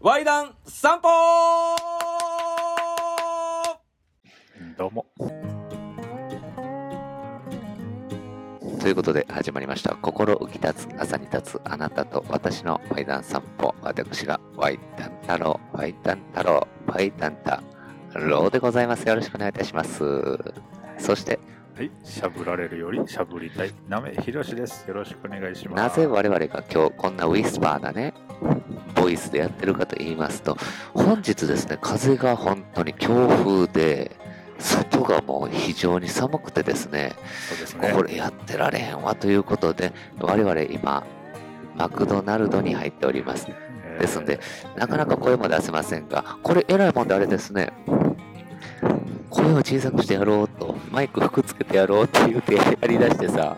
ワイダン散歩。 どうも。 ということで始まりました。心浮き立つ朝に立つあなたと私のワイダン散歩。私がワイダン太郎ワイダン太郎ワイダン太郎でございます。よろしくお願いいたします。そしてはい、しゃぶられるよりしゃぶりたいなめひろしです。よろしくお願いします。 なぜ我々が今日こんなウィスパーなねボイスでやってるかと言いますと、本日ですね、風が本当に強風で外がもう非常に寒くてですね、 そうですね。 これやってられへんわということで、我々今マクドナルドに入っております。ですのでなかなか声も出せませんが、これ偉いもんであれですね、声を小さくしてやろうと、マイクくっつけてやろうって言ってやりだしてさ、 はい。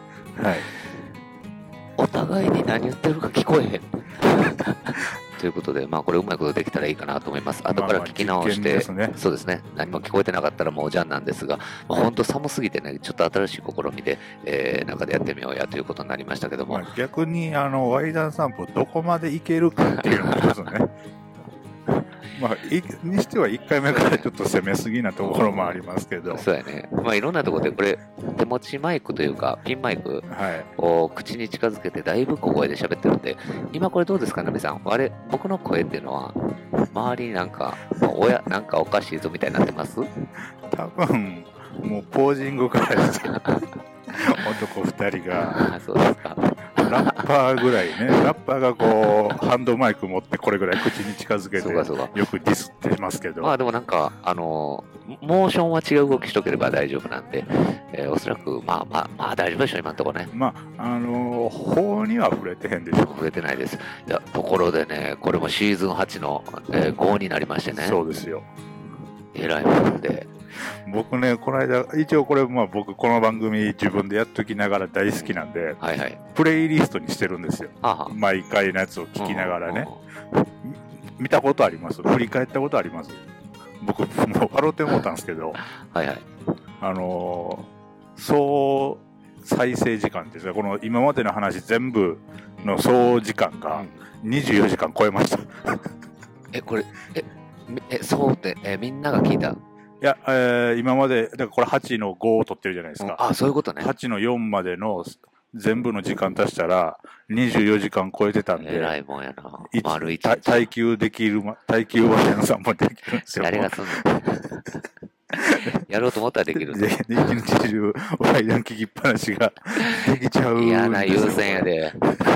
お互いに何言ってるか聞こえへんということで、まあこれうまいことできたらいいかなと思います。後から聞き直して、 実験ですね。 そうですね、何も聞こえてなかったらもうじゃんなんですが、まあ、本当寒すぎてね、ちょっと新しい試みで、中でやってみようやということになりましたけども、 まあ、逆にワイダン散歩どこまでいけるかっていうのもですね。まあ、にしては1回目からちょっと攻めすぎなところもありますけど。 そうやね、まあいろんなところでこれ手持ちマイクというかピンマイクはい。 を口に近づけてだいぶ小声で喋ってるんで、今これどうですか、ナミさん。僕の声っていうのは周りになんかなんかおかしいぞみたいになってます？ 多分、もうポージングからですよ。男2人が。 あ、そうですか。 ラッパーぐらいね、ラッパーがこう、ハンドマイク持ってこれぐらい口に近づけて、 そうかそうか。 よくディスってますけど。 まあでもなんか、モーションは違う動きしとければ大丈夫なんで、おそらく、まあ大丈夫でしょ、今のところね。 まあ、法には触れてへんでしょ。 触れてないです。いや、ところでね、これもシーズン8の、5になりましてね。 そうですよ。 えらいもんで。 僕ね、この間、一応これ、まあ僕、この番組自分でやっときながら大好きなんで、 はいはい。 プレイリストにしてるんですよ。 はあ、 毎回のやつを聞きながらね。見たことあります？振り返ったことあります？僕、もう笑って思ったんですけど、 はいはい。 総再生時間ですが、この今までの話全部の総時間が24時間超えました。 これ、そうって、みんなが聞いた？ いや、今まで、だからこれ8の5を取ってるじゃないですか。 あ、そういうことね。 8の4までの全部の時間足したら24時間超えてたんで。 えらいもんやな。丸一日。 耐久ワイダン散歩できるんですよ。 誰がすんのやろうと思ったらできるんで、 です一日中ワイダン聞きっぱなしができちゃうんですよ。 嫌な優先やで。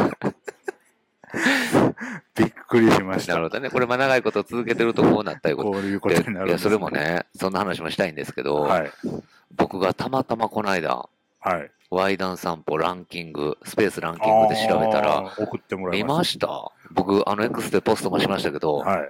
びっくりしました。 なるほどね。これも長いこと続けてるとこうなったいうこと。 こういうことになるんです、ね。 いや、それもね、そんな話もしたいんですけど、 はい、 僕がたまたまこの間、 はい、 ワイダン散歩ランキング、スペースランキングで調べたら、 送ってもらい見まました僕、X でポストもしましたけど、 はい、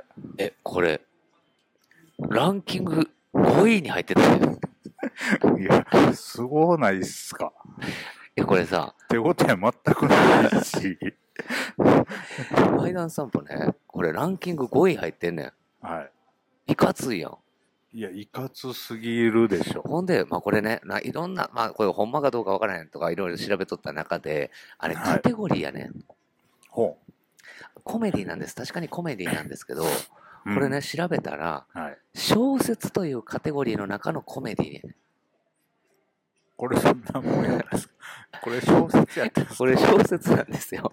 これ、ランキング5位に入ってたよ。 いや、すごないっすか。 これさ、 手応え全くないし。 ワイダン散歩ね、これランキング5位入ってんねん。 はい。 いかついやん。 いや、いかつすぎるでしょ。 ほんで、まあこれね、いろんな、まあこれほんまかどうかわからへんとかいろいろ調べとった中で、あれカテゴリーやねん。 ほう。コメディなんです。確かにコメディなんですけど、これね、調べたら、 はい、 小説というカテゴリーの中のコメディやねん。 これそんなもんやったんですか？これ小説やったんですか？ これ小説なんですよ。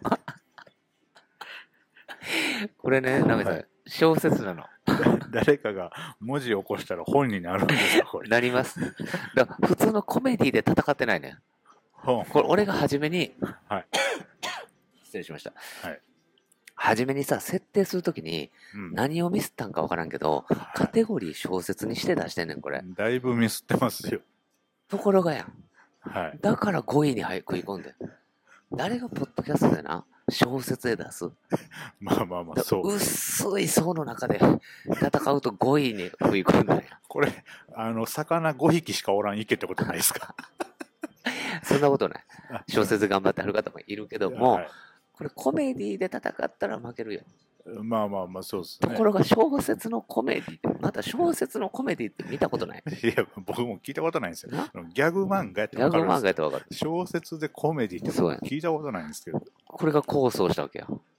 これね、ナメさん、はい、小説なの。 誰かが文字を起こしたら本になるんですか？これ。 なります。だから普通のコメディで戦ってないねん。これ俺が初めに、 はい、 失礼しました。 はい、 初めにさ、設定するときに何をミスったんかわからんけど、カテゴリー小説にして出してんねん、これ。 だいぶミスってますよ。 ところがやん。 はい。 だから5位に食い込んで。誰がポッドキャストでな、小説で出す？ まあまあまあ、そう。 薄い層の中で戦うと5位に食い込んだんや。 これ、魚5匹しかおらん池ってことないですか？ そんなことない。小説頑張ってはる方もいるけども、 はい、 これコメディで戦ったら負けるよ。 まあまあまあ、そうですね。 ところが小説のコメディって、また小説のコメディって見たことない。 いや、僕も聞いたことないんですよ。ギャグ漫画やって分かる。 小説でコメディって聞いたことないんですけど。 これが構想したわけや。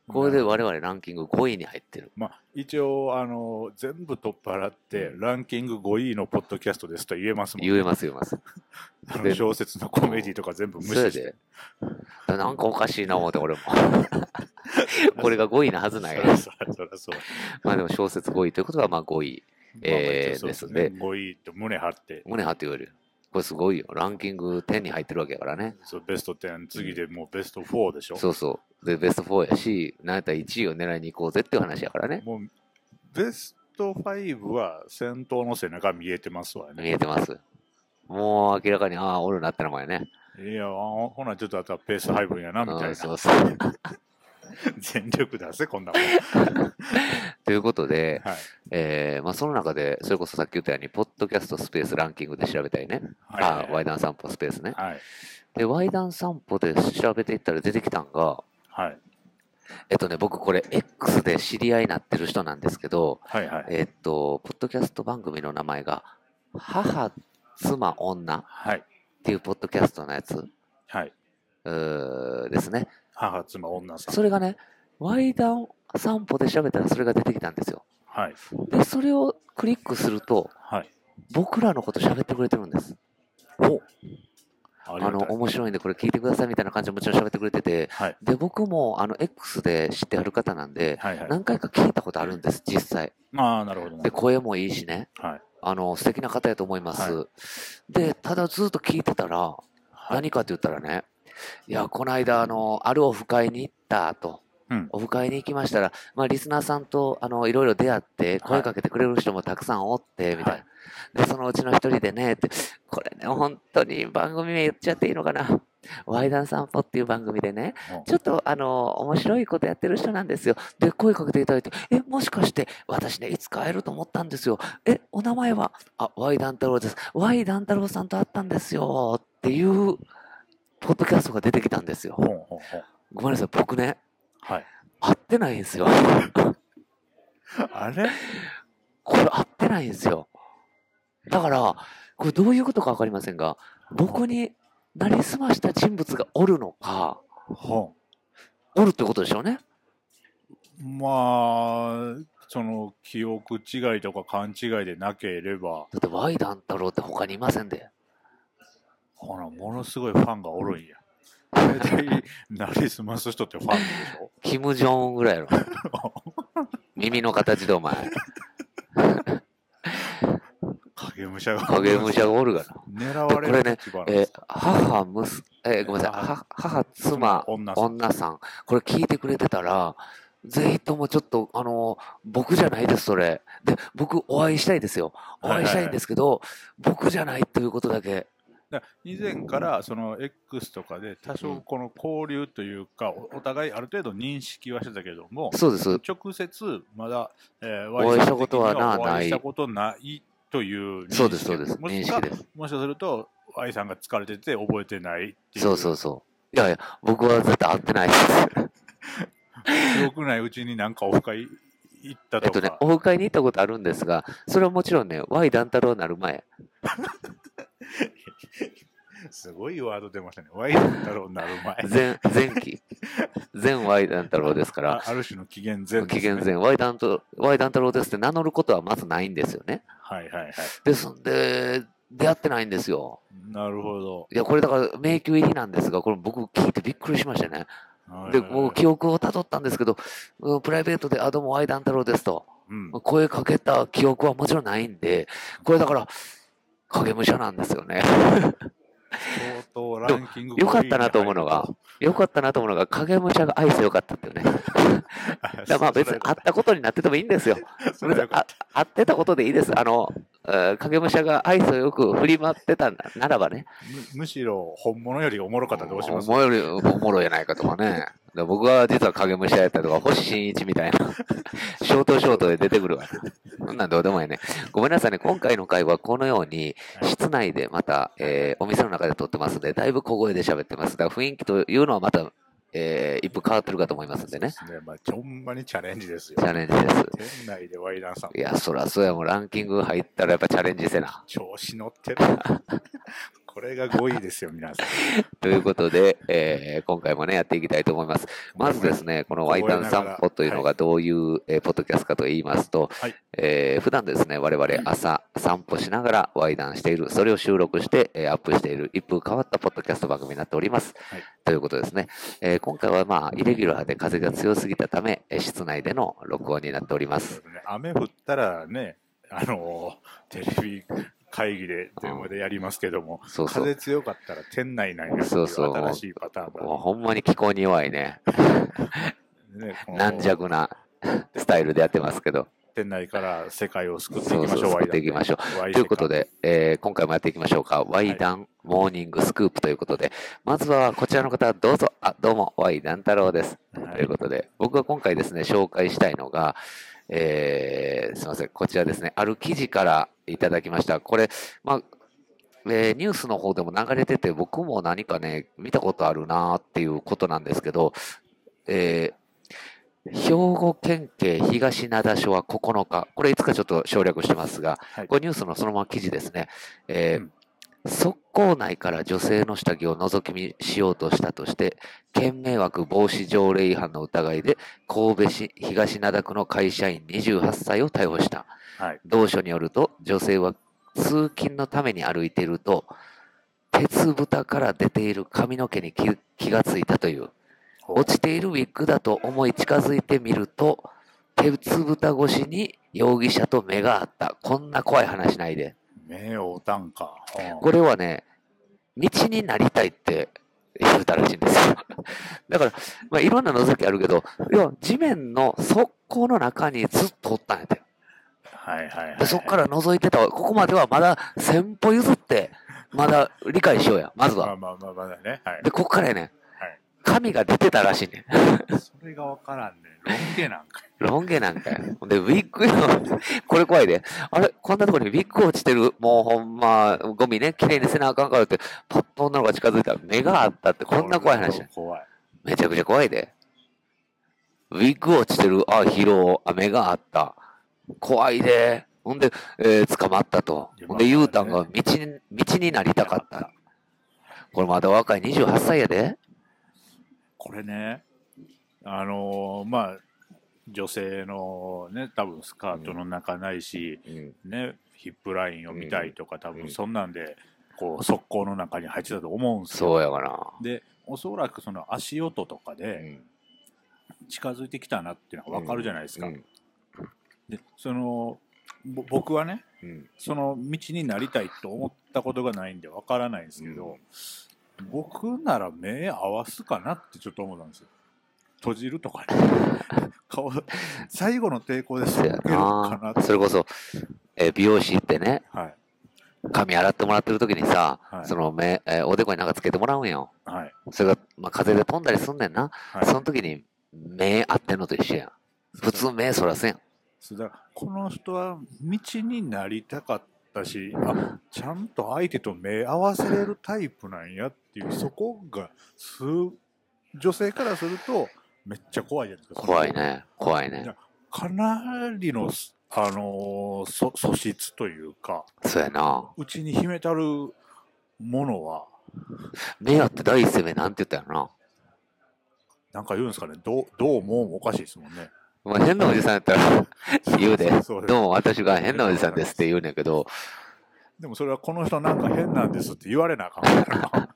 これで我々ランキング5位に入ってる。 まあ、一応全部取っ払ってランキング5位のポッドキャストですと言えますもんね。 言えます。 小説のコメディとか全部無視して。 なんかおかしいな思って俺も。これが5位なはずない。 そらそう。 まあでも小説5位ということはまあ5位、ですね。 5位って胸張って言える。これすごいよ。ランキング10に入ってるわけやからね。 そう、ベスト10、次でもうベスト4でしょ。 そうでベスト4やし、なんやったら1位を狙いに行こうぜっていう話やからね。 もうベスト5は先頭の背中見えてますわね。 見えてます。もう明らかにおるなって名前ね。 いや、ほなちょっとあとはペース配分やなみたいな。 そう全力出せこんなもん。 ということで、 はい、 まあ、その中でそれこそさっき言ったようにポッドキャストスペースランキングで調べたりね、ワイダン散歩スペースね、 はい、 でワイダン散歩で調べていったら出てきたんが、 はい、 僕これ X で知り合いになってる人なんですけど、 はいはい、 ポッドキャスト番組の名前が母妻女っていうポッドキャストのやつ、 はい、 ですね。 母妻女さん。 それがね、ワイダン散歩で調べたらそれが出てきたんですよ。 はい。 で、それをクリックすると、 はい、 僕らのこと喋ってくれてるんです。面白いんでこれ聞いてくださいみたいな感じでもちろん喋ってくれてて、 はい、 で、僕もX で知ってある方なんで、 はいはい、 何回か聞いたことあるんです、実際。 なるほど、ね。 で、声もいいしね。 はい。 素敵な方やと思います。はい、で、ただずっと聞いてたら、はい、何かって言ったらね、いや、この間、あるオフ会に行ったと。オフ会に行きましたら、まあ、リスナーさんと、いろいろ出会って、声かけてくれる人もたくさんおって、みたいな。はい、で、そのうちの一人でね、って、これね、本当に番組名言っちゃっていいのかな。ワイダン散歩っていう番組でね、ちょっと、面白いことやってる人なんですよ。で、声かけていただいて、もしかして、私ね、いつか会えると思ったんですよ。お名前は、ワイダン太郎です。ワイダン太郎さんと会ったんですよ。っていう、ポッドキャストが出てきたんですよ。ごめんなさい、僕ね、 はい、 会ってないんですよ。 あれこれ会ってないんですよ。だから、これどういうことかわかりませんが、僕になりすました人物がおるのか、おるってことでしょうね。 まあ、その記憶違いとか勘違いでなければ。 だってワイダン太郎って他にいませんで。 ほら、ものすごいファンがおるんや。大体、なりすます人ってファンでしょ。 キム・ジョンウンぐらいやろ。耳の形でお前。 影武者がおるがな。 狙われる立場なんですか。 ごめんなさい。母、妻、女さん。これ聞いてくれてたら、ぜひともちょっと、僕じゃないです、それ。で、僕お会いしたいですよ。お会いしたいんですけど、僕じゃないということだけ。 以前からその X とかで多少この交流というか、お互いある程度認識はしてたけども、 そうです。 直接まだ、 お会いしたことはない。お会いしたことないという認識。 そうです。認識です。 もしかすると Y さんが疲れてて覚えてないっていう。 そう。いや、僕は絶対会ってないです。 記憶ないうちになんかオフ会行ったとか。 オフ会に行ったことあるんですが、それはもちろんね、Y 団太郎になる前。 すごいワード出ましたね。ワイダン太郎になる前。 前期。前ワイダン太郎ですから。 ある種の紀元前、ね。 紀元前。ワイダン太郎ですって名乗ることはまずないんですよね。 はいはいはい。 ですんで、出会ってないんですよ。 なるほど。 いや、これだから迷宮入りなんですが、これ僕聞いてびっくりしましたね。で、もう記憶をたどったんですけど、プライベートで、どうもワイダン太郎ですと。声かけた記憶はもちろんないんで、これだから、影武者なんですよね。 相当ランキングよかったなと思うのが、影武者が愛想よかったっていうね。まあ別に会ったことになっててもいいんですよ。会ってたことでいいです。影武者が愛想よく振り回ってたならばね。 むしろ本物よりおもろかったらどうします？ 本物よりおもろいやないかとかね。僕は実は影武者やったりとか、星新一みたいな、ショートで出てくるわな。そんなんどうでもいいね。ごめんなさいね。今回の回はこのように、室内でまた、お店の中で撮ってますので、だいぶ小声で喋ってます。だから雰囲気というのはまた、一歩変わってるかと思いますんでね。 そうですね。まあ、ほんまにチャレンジですよ。 チャレンジです。 店内でワイダンさん。 いや、そらそうやもん。ランキング入ったらやっぱチャレンジせな。 調子乗ってる。 これが5位ですよ、皆さん。 ということで、今回もね、やっていきたいと思います。まずですね、このワイダン散歩というのがどういう、ポッドキャストかと言いますと、 はい普段ですね、我々朝散歩しながらワイダンしている、それを収録して、アップしている一風変わったポッドキャスト番組になっております。 はいということですね。今回はまあ、イレギュラーで風が強すぎたため、室内での録音になっております。 雨降ったらね、テレビ会議で電話でやりますけども、 そうそう。 風強かったら店内なんやっていうそうそう新しいパターンがもうほんまに気候に弱いね。 ね、 軟弱なスタイルでやってますけど。 店内から世界を救っていきましょう。 そうそう、救っていきましょう。ということで、今回もやっていきましょうか。ワイダンモーニングスクープということで、まずはこちらの方、どうぞ。どうも、ワイダン太郎です。 はいということで、僕が今回ですね、紹介したいのが、すみません、こちらですね、ある記事からいただきました。これ、まあ、ニュースの方でも流れてて、僕も何かね、見たことあるなっていうことなんですけど、兵庫県警東灘署は9日、これいつかちょっと省略してますが、 はいこれニュースのそのまま記事ですね。 うん側溝内から女性の下着を覗き見しようとしたとして、県迷惑防止条例違反の疑いで、神戸市東灘区の会社員28歳を逮捕した。 はい。 同署によると、女性は通勤のために歩いていると、鉄蓋から出ている髪の毛に気がついたという。落ちているウィッグだと思い近づいてみると、鉄蓋越しに容疑者と目が合った。こんな怖い話ないで。 目を打たんか。 これはね、道になりたいって言うたらしいんですよ。だから、まあ、いろんな覗きあるけど、要は地面の側溝の中にずっとおったんやて。 はいはいはい。 で、そこから覗いてたわ。ここまではまだ1000歩譲って、まだ理解しようや。まずは。 まあだね。はい。 で、ここからやねん。 はい。 髪が出てたらしいねん。 それがわからんね。ロン毛なんかい。 ロン毛なんかよ。で、ウィッグよ。これ怖いで。あれこんなところにウィッグ落ちてる。もうほんま、ゴミね、綺麗にせなあかんからって、パッと女の子が近づいたら目があったって、こんな怖い話。 怖い。 めちゃくちゃ怖いで。ウィッグ落ちてる。疲労。目があった。怖いで。ほんで、捕まったと。ほんで、ユータンが道になりたかった。これまだ若い28歳やで。 これね、まあ、女性のね、多分スカートの中ないし、ね、ヒップラインを見たいとか、多分そんなんで、こう、側溝の中に入ってたと思うんですよ。 そうやかな。 で、おそらくその足音とかで近づいてきたなっていうのが分かるじゃないですか。で、僕はね、その道になりたいと思ったことがないんで分からないんですけど、僕なら目合わすかなってちょっと思ったんですよ。閉じるとかね。最後の抵抗でそけるかなって。 それこそ、美容師行ってね、 はい。 髪洗ってもらってる時にさ、 はいその目、おでこになんかつけてもらうんよ。 はい。 それが、まあ、風で飛んだりすんねんな。 はいその時に目合ってんのと一緒やん。普通目そらすやん。 そうだからこの人は道になりたかったし、ちゃんと相手と目合わせれるタイプなんやっていう、そこが女性からするとめっちゃ怖いじゃないですか。 怖いね。怖いね。 かなりの、素質というか、 そうやな。 うちに秘めたるものは、 目合って第一声目なんて言ったよな。 なんか言うんですかね、どうもおかしいですもんね。 まあ、変なおじさんやったら言うで。 そうですどうも私が変なおじさんですって言うねんけど。 でもそれはこの人なんか変なんですって言われなあかんからな。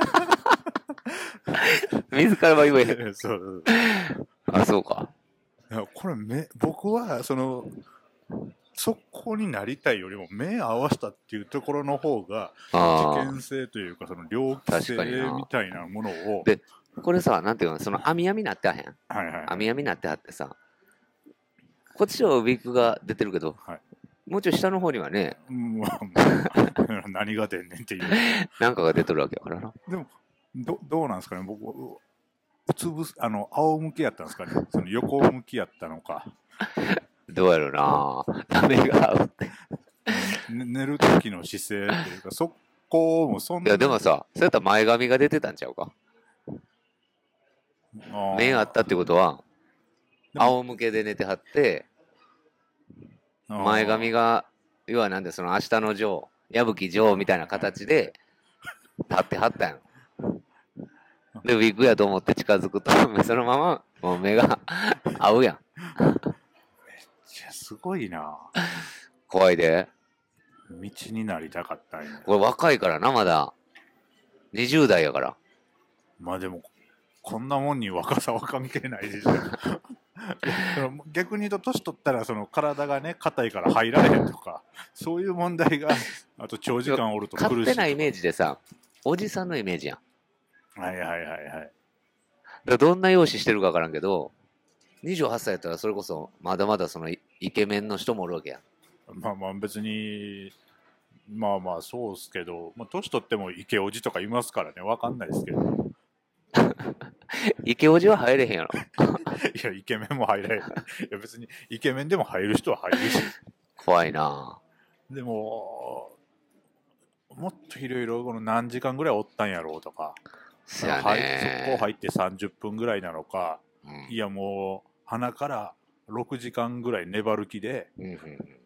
自らは言えへん。 そうそうか。 いやこれ僕はそこになりたいよりも目合わせたっていうところの方が事件性というかその猟奇性みたいなものをでこれさなんていうのその網になってはへん、 はいはい、 網になってはってさこっちはウィッグが出てるけど、 はい、 もうちょい下の方にはね、 何が出んねんっていうなんかが出てるわけやからな。 でもどうなんですかね僕仰向けやったんですかねその横向きやったのかどうやろうなダメが合うって寝る時の姿勢っていうかそこもそんな。 いやでもさそうやったら前髪が出てたんちゃうか。目があったってことは仰向けで寝てはって前髪が要はなんでその明日のジョー矢吹ジョーみたいな形で立ってはったやん。で、ウィッグやと思って近づくと、そのまま、もう目が合うやん。 めっちゃすごいな。 怖いで。 道になりたかったんや。 これ若いからな、まだ。20代やから。 まあでも、こんなもんに若さは関係ないでしょ。逆に言うと年取ったらその体がね硬いから入られへんとかそういう問題があと長時間おると苦しい。 勝手なイメージでさ、おじさんのイメージやん。 はいはいはいはい。 だからどんな容姿してるか分からんけど、28歳やったらそれこそまだまだそのイケメンの人もおるわけやん。 まあまあ別にまあまあそうっすけど、まあ、年取ってもイケおじとかいますからね、分かんないですけど。 イケおじは入れへんやろ。 いやイケメンも入らへん。いや別にイケメンでも入る人は入るし。 怖いな。 でももっといろいろこの何時間ぐらいおったんやろうとか、 そやね。 速攻入って30分ぐらいなのか、 うん、 いやもう鼻から6時間ぐらい粘る気で、 うんうん、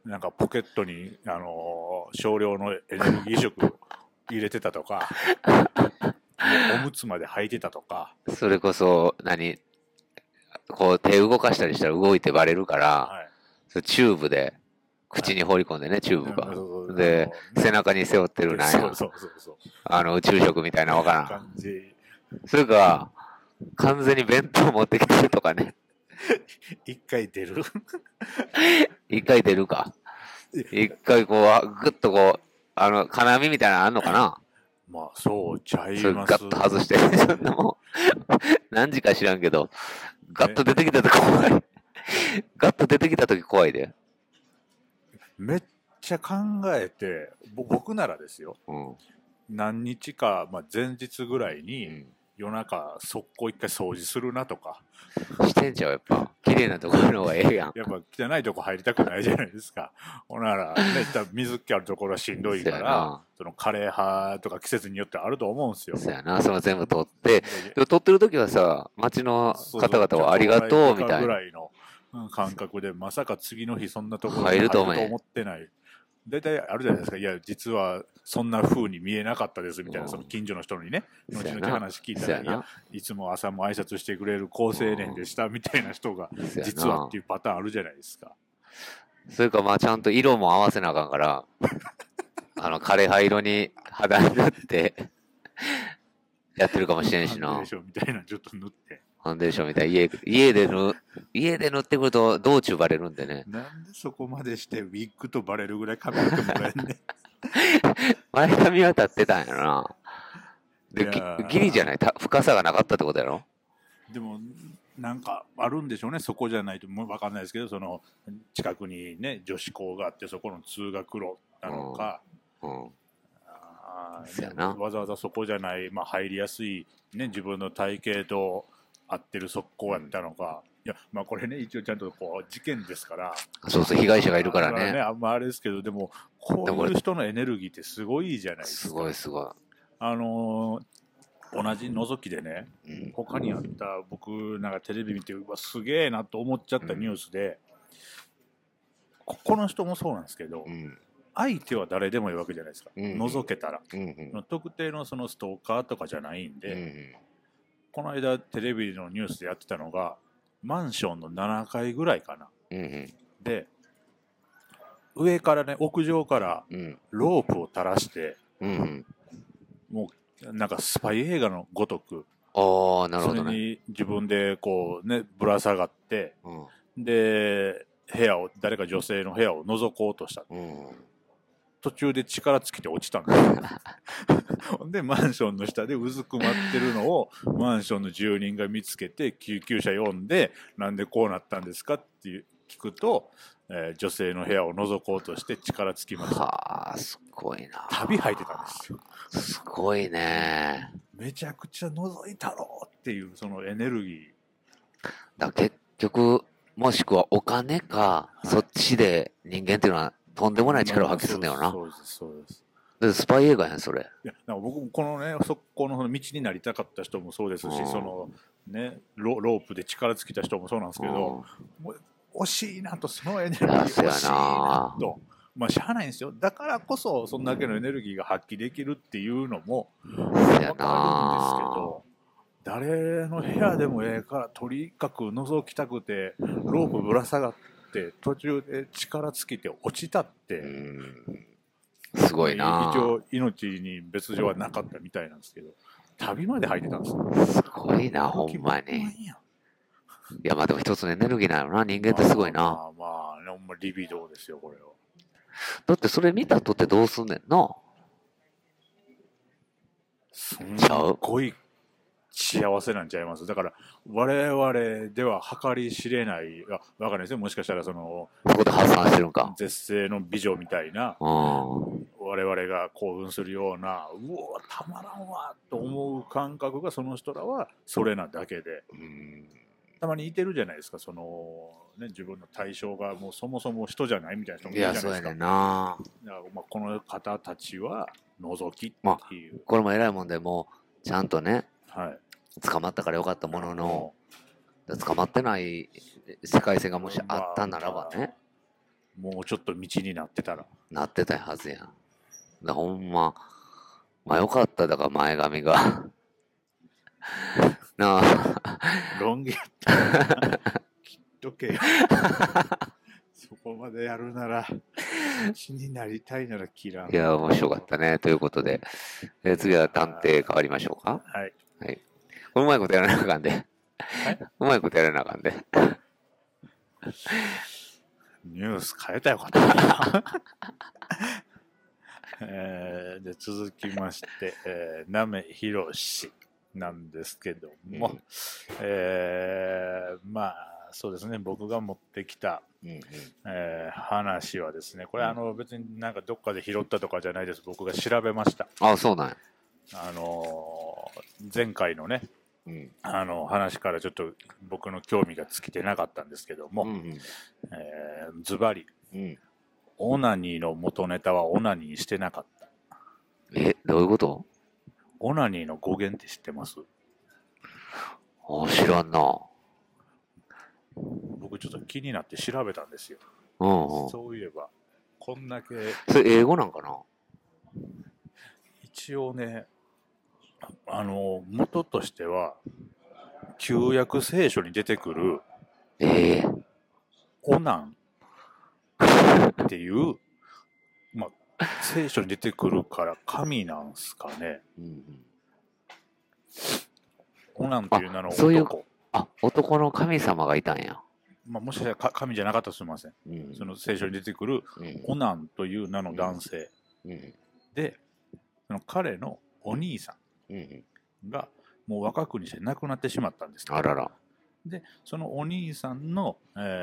なんかポケットに、少量のエネルギー食入れてたとかおむつまで履いてたとか。 それこそこう手動かしたりしたら動いてバレるから、はい、そチューブで口に放り込んでね、チューブが。で、背中に背負ってるなんや。宇宙食みたいなわからん。感じ。それか、完全に弁当持ってきてるとかね。 一回出る一回出るか。一回こう、ぐっとこう、金網みたいなのあんのかな。 まあ、そうちゃいます。 それガッと外して、そんなもう、何時か知らんけど、ガッと出てきたとき怖い。ガッと出てきたとき怖いで。 めっちゃ考えて、僕ならですよ、うん、何日か、まあ、前日ぐらいに、うん、夜中速攻一回掃除するなとかしてんちゃう。やっぱ綺麗なところの方がええやん。 やっぱ汚いとこ入りたくないじゃないですか。ほなら、ね、水っ気あるところはしんどいからその枯れ葉とか季節によってあると思うんですよ。 そうやな。その全部取って取ってる時はさ、町の方々はありがとうみたいなぐらいの感覚で、まさか次の日そんなところに入ると思ってない。大体あるじゃないですか。いや実はそんな風に見えなかったですみたいな、その近所の人にね後々話聞いたら、いやいつも朝も挨拶してくれる好青年でしたみたいな人が実はっていうパターンあるじゃないですか。 それかまあちゃんと色も合わせなあかんから枯葉色に肌に塗ってやってるかもしれんしな。 ファンデーションみたいなちょっと塗って。 ファンデーションみたいな家で塗ってくると道中バレるんでね。 なんでそこまでしてウィッグとバレるぐらい髪の毛もらえんね。 前髪は立ってたんやな。でギリじゃない、深さがなかったってことやろ。 でもなんかあるんでしょうね。そこじゃないともう分かんないですけど、その近くにね女子校があってそこの通学路なのか、わざわざそこじゃない、まあ、入りやすい、ね、自分の体型と合ってる側溝やったのか、いやまあこれね一応ちゃんとこう事件ですから、 そうそう被害者がいるからね、 あんまあれですけど、でもこういう人のエネルギーってすごいじゃないですか。 すごいすごい。 同じ覗きでね、他にあった僕なんかテレビ見てうわすげえなと思っちゃったニュースで、この人もそうなんですけど、相手は誰でもいいわけじゃないですか、覗けたら、特定のそのストーカーとかじゃないんで、この間テレビのニュースでやってたのがマンションの7階ぐらいかな、で上からね屋上からロープを垂らして、もうなんかスパイ映画のごとく、 なるほどね、 それに自分でこうねぶら下がって、で誰か女性の部屋を覗こうとした、途中で力尽きて落ちたんですでマンションの下でうずくまってるのをマンションの住人が見つけて救急車呼んで、なんでこうなったんですかって聞くと、女性の部屋を覗こうとして力尽きました。 はあ、すごいな。 旅入ってたんですよ。 すごいね。 めちゃくちゃ覗いたろうっていうそのエネルギー。結局もしくはお金か、そっちで人間っていうのはとんでもない力を発揮するんだよな。 そうですそうです。 でスパイ映画やんそれ。 いやなんか僕もこのねそこの道になりたかった人もそうですし、そのねロープで力尽きた人もそうなんですけど、もう惜しいなと、そのエネルギー惜しいなとまあしゃあないんですよ。だからこそそんだけのエネルギーが発揮できるっていうのも分かるんですけど、誰の部屋でもええからとにかく覗きたくてロープぶら下がって途中で力尽きて落ちたって、 すごいな。 一応命に別状はなかったみたいなんですけど、旅まで入ってたんですよ。 すごいな、ほんまに。いや、まあでも一つのエネルギーなのな、人間ってすごいな。 まあまあ、ほんまリビドーですよ、これは。 だってそれ見たとってどうすんねんな。 すんごい幸せなんちゃいます。だから我々では計り知れない、わかんないですよ。もしかしたらそのそこで発散してるんか。 絶世の美女みたいな、我々が興奮するような、うおたまらんわと思う感覚がその人らはそれなだけで、たまにいてるじゃないですか。そのね、自分の対象がもうそもそも人じゃないみたいな人もいるじゃないですか。 いや、そうやねんな。 だからまあこの方たちは覗きっていう、 まあ、これも偉いもんでもちゃんとね、 はい、 捕まったからよかったものの、捕まってない世界線がもしあったならばね、 もうちょっと道になってたらなってたはずやん。だほんま、まあよかった。だから前髪がなあロン毛やったら切っとけよそこまでやるなら道になりたいなら切らん。 いや面白かったね。ということで、次は探偵変わりましょうか。 はい、 はい、うまいことやらなあかんで、はい、うまいことやらなあかんでニュース変えたよかったで続きまして、なめひろしなんですけども、まあそうですね、僕が持ってきた、話はですね、これ別になんかどっかで拾ったとかじゃないです。僕が調べました。 あ、そうなんや。 前回のね、話からちょっと僕の興味が尽きてなかったんですけども、ズバリ、オナニーの元ネタはオナニーしてなかった。 どういうこと？ オナニーの語源って知ってます？ 知らんな。 僕ちょっと気になって調べたんですよ。そういえばこんだけ。 それ英語なんかな？ 一応ね、元としては旧約聖書に出てくるオナンっていう、まあ聖書に出てくるから神なんすかね。オナンっていう名の男。 そういう、男の神様がいたんや。 まあ、もしかしたら神じゃなかったらすみません。その聖書に出てくるオナンという名の男性、で、その彼のお兄さんがもう若くにして亡くなってしまったんです。 あらら。 で、そのお兄さんの、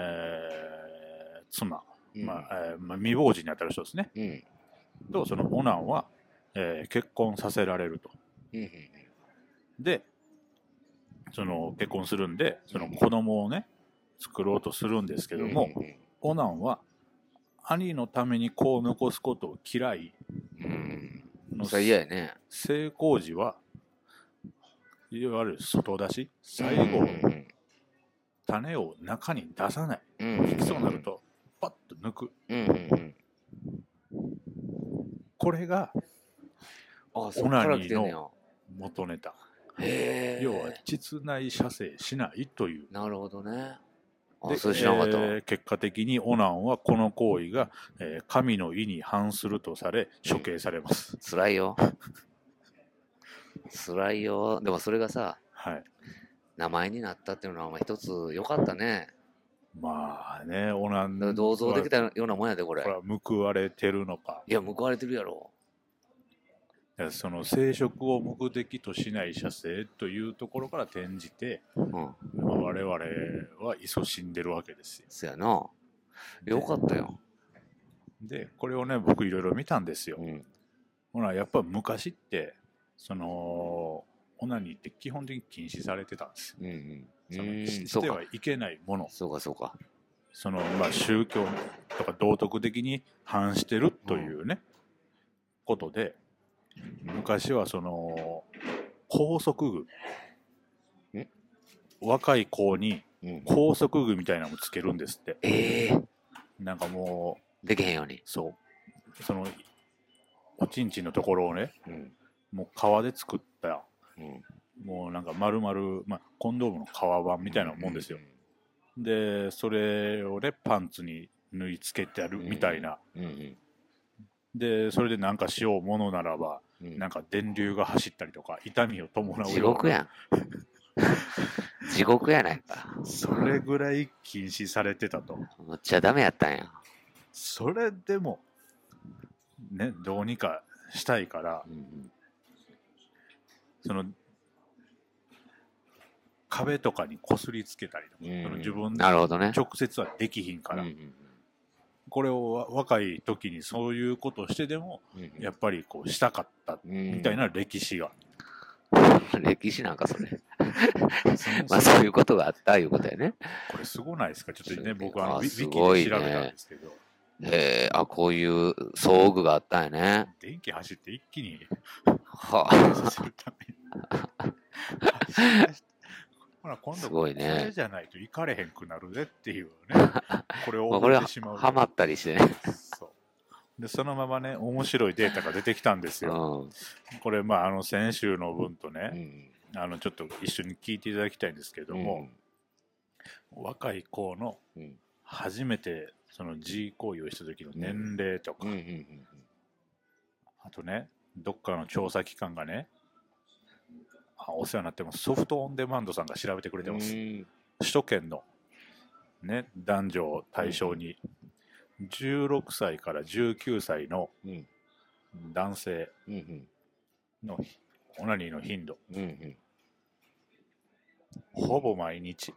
妻、未亡人に当たる人ですね。とそのオナンは、結婚させられると。で、その結婚するんで、その子供をね作ろうとするんですけども、オナンは兄のために子を残すことを嫌い、 それ嫌やね。 成功時はいわゆる外出し、最後、種を中に出さない、引きそうになるとパッと抜く、これがオナニーの元ネタ。要は膣内射精しないという。 なるほどね。 で、結果的にオナンはこの行為が、神の意に反するとされ処刑されます。 辛いよ辛いよ。でもそれがさ、名前になったっていうのは一つ良かったね。 まあね、オナン銅像できたようなもんやでこれ。 これは報われてるのか。 いや報われてるやろ。 その生殖を目的としない射精というところから転じて、我々は勤しんでるわけですよ。 そやな。よかったよ。 でこれをね僕いろいろ見たんですよ。ほらやっぱ昔ってそのオナニーって基本的に禁止されてたんですよ。してはいけないもの。 そうかそうか。 その宗教とか道徳的に反してるというね、ことで。昔はその拘束具、若い子に拘束具みたいなのもつけるんですって。なんかもうできへんように。 そうそのおちんちんのところをね、もう革で作った、もうなんか丸々、まあ、コンドームの革版みたいなもんですよ。でそれをねパンツに縫い付けてあるみたいな、でそれでなんかしようものならば、なんか電流が走ったりとか痛みを伴うような、 地獄やん地獄やないか。 それぐらい禁止されてたと。 むっちゃダメやったんや。 それでもねどうにかしたいから、その壁とかにこすりつけたりとか、その自分で直接はできひんから、これを若い時にそういうことをしてでも、やっぱりこうしたかったみたいな歴史が。 歴史なんかそれまあそういうことがあったいうことやね。 これすごないですか。ちょっとね僕はウィキで調べたんですけど、 あ、こういう遭遇があったんやね。 電気走って一気にはあほら今度これじゃないと行かれへんくなるぜっていうねこれを覚えてしまう。 はまったりしてね。 でそのままね面白いデータが出てきたんですよ。これまあ先週の分とね、ちょっと一緒に聞いていただきたいんですけども、若い子の初めてその G 行為をした時の年齢とか、あとねどっかの調査機関がね、お世話になってますソフトオンデマンドさんが調べてくれてます。首都圏のね男女を対象に16歳から19歳の男性のオナニーの頻度、ほぼ毎日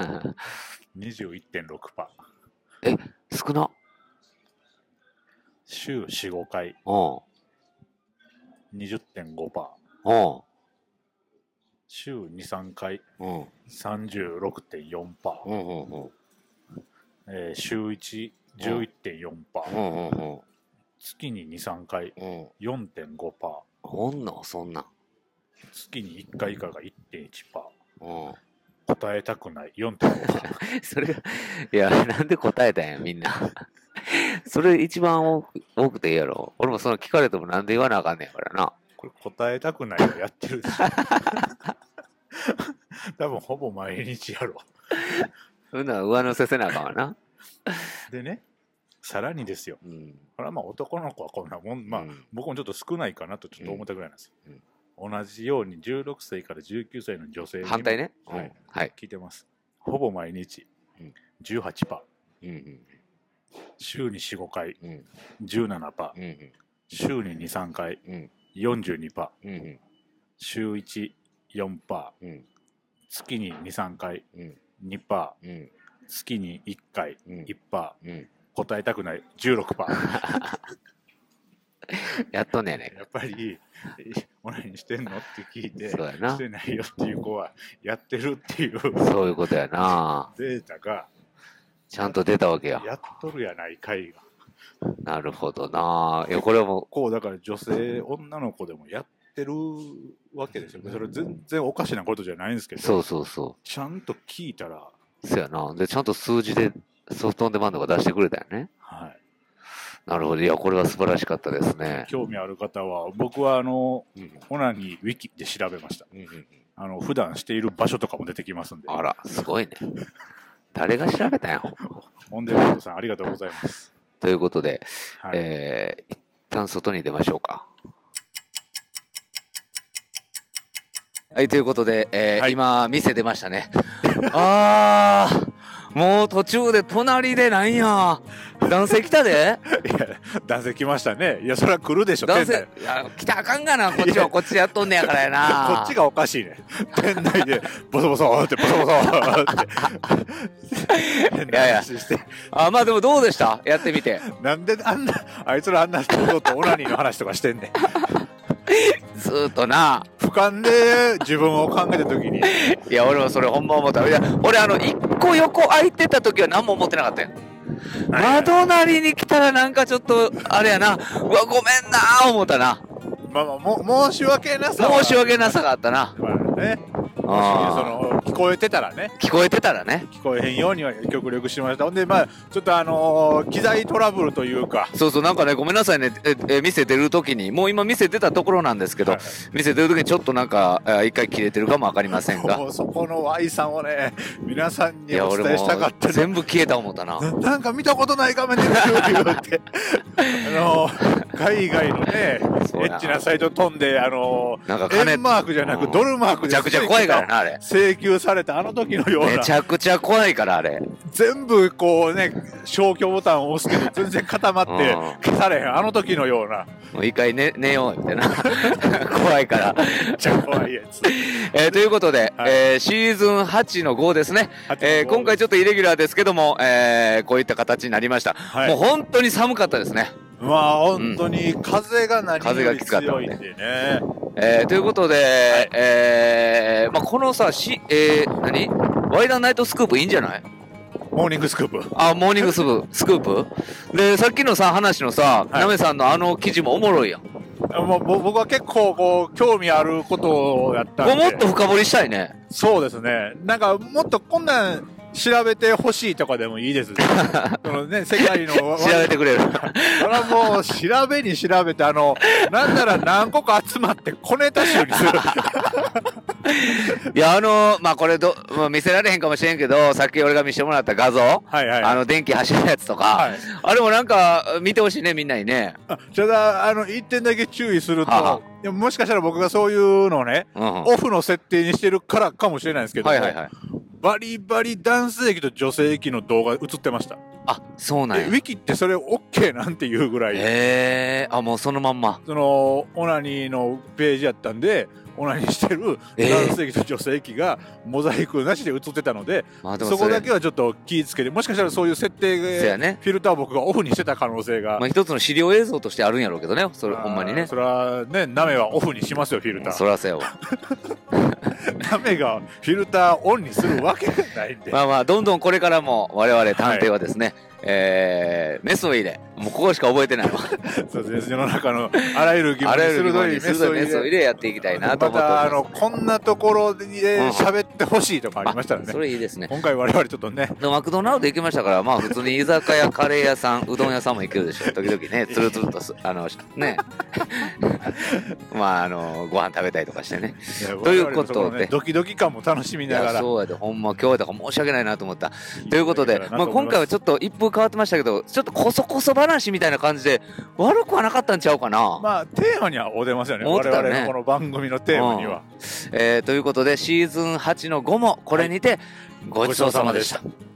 21.6%。 少な。 週 4,5 回 20.5%。週 2,3 回 36.4%。週1 11.4%。月に 2,3 回 4.5%。 ほんのそんな。 月に1回以下が 1.1%。答えたくない 4.5%。 それがいやなんで答えたんやみんな。それ一番多くていいやろ。俺もその聞かれてもなんで言わなあかんねんからな。 これ答えたくないのやってるでしょ。多分ほぼ毎日やろ。 そんな上乗せせなあかんわな。 でね、さらにですよ。これはまあ男の子はこんなもん、まあ僕もちょっと少ないかなとちょっと思ったぐらいなんですよ。同じように16歳から19歳の女性に反対ね。 聞いてます。ほぼ毎日 18%。週に 4,5 回 17%。週に 2,3 回 42%。週1 4%。月に 2,3 回 2%。月に1回 1%。答えたくない 16%。 やっとんねやね。 やっぱりオナニーしてんのって聞いてそうやな。 してないよっていう子はやってるっていうそういうことやな。 データがちゃんと出たわけや。 やっとるやないかいが。 なるほどな。いやこれはもうこうだから女性女の子でもやってるわけですよ。それ全然おかしなことじゃないんですけど、 そうちゃんと聞いたらそうやな。でちゃんと数字でソフトオンデマンドが出してくれたよね。 はい。 なるほど。いやこれは素晴らしかったですね。 興味ある方は僕はオナニーウィキで調べました。普段している場所とかも出てきますんで。 あらすごいね。誰が調べたんや。 オンデマンドさんありがとうございます。 ということで、 はい、 一旦外に出ましょうか。はい、ということで、はい、今店出ましたね。あーもう途中で隣でなんや男性来たで。 いや男性来ましたね。いやそれは来るでしょ。 男性いや来たらあかんがな。こっちはこっちやっとんねやからやな。 こっちがおかしいね。店内でボソボソってボソボソっていやあまあでもどうでしたやってみて。 なんであいつらあんな人とオナニーの話とかしてんねん。 ずーっとな俯瞰で自分を考えた時にいや俺もそれほんま思った。いや俺一個横空いてた時は何も思ってなかったよ。窓なりに来たらなんかちょっとあれやな、うわごめんな思ったな。 まあ申し訳なさがあったな。 まあね、 聞こえてたらね。 聞こえてたらね。 聞こえへんようには極力しました。ほんで、まあ、ちょっと機材トラブルというか。 そうそう、なんかね、ごめんなさいね、店出るときに、もう今店出たところなんですけど、はい、店出るときにちょっとなんか、一回切れてるかもわかりませんが。 そこの Y さんをね、皆さんにお伝えしたかった、ね。 全部消えた思ったな。 なんか見たことない画面で言うて。海外のね、エッチなサイト飛んで、なんか円マークじゃなくドルマークでめちゃくちゃ怖いからな、あれ。 請求されたあの時のような。 めちゃくちゃ怖いから、あれ。 全部こうね、消去ボタンを押すけど、全然固まって消されへん。あの時のような。 もう一回寝よう、みたいな。怖いから。 めっちゃ怖いやつ。 ということで、はい、シーズン8の5ですね。今回ちょっとイレギュラーですけども、こういった形になりました。はい、もう本当に寒かったですね。 まあ本当に風が何より強いんでね。 ということで、はい、まあこのさ、何ワイダンナイトスクープいいんじゃない？ モーニングスクープ。 あ、モーニングスクープで、さっきのさ、話のさ、なめさんの記事もおもろいやん。 僕は結構こう興味あることをやったんで。 もっと深掘りしたいね。 そうですね。なんかもっとこんなん調べてほしいとかでもいいですね。そのね、世界の。調べてくれる。 それはもう調べに調べて、なんなら何個か集まって小ネタ集にする。 いや、まあ、これ見せられへんかもしれんけど、さっき俺が見せてもらった画像、はいはい、電気走るやつとか、はい、あれもなんか見てほしいね、みんなにね。 ただ、一点だけ注意すると、もしかしたら僕がそういうのをね、オフの設定にしてるからかもしれないんですけど、はいはいはい、バリバリ男性器と女性器の動画映ってました。 あ、そうなんや。 ウィキってそれ OK なんていうぐらい。 もうそのまんま。 オナニーのページやったんで、オナニーしてる男性器と女性器がモザイクなしで映ってたので、そこだけはちょっと気ぃつけて、もしかしたらそういう設定で、フィルターを僕がオフにしてた可能性が。 まあ一つの資料映像としてあるんやろうけどね、それほんまにね。 それはね、ナメはオフにしますよ、フィルター。 そらそうやわ。 ナメがフィルターオンにするわけがないんで。 まあまあ、どんどんこれからも我々探偵はですね、メスを入れ、もうここしか覚えてないわ。 そうですね、世の中のあらゆる疑問に鋭いメスを入れやっていきたいなと思ってます。 またこんなところで喋ってほしいとかありましたらね。 それいいですね。 今回我々ちょっとね。 マクドナルド行きましたから、まあ普通に居酒屋、カレー屋さん、うどん屋さんも行けるでしょ。時々ね、つるつるとね、まあご飯食べたりとかしてね。ということで、 ドキドキ感も楽しみながら。 そうやで、ほんま今日だから申し訳ないなと思った。ということで、まあ今回はちょっと一風変わってましたけど、ちょっとこそこそ話みたいな感じで悪くはなかったんちゃうかな。 まあテーマには合うてますよね。我々のこの番組のテーマには。 ということでシーズン8の5もこれにてごちそうさまでした。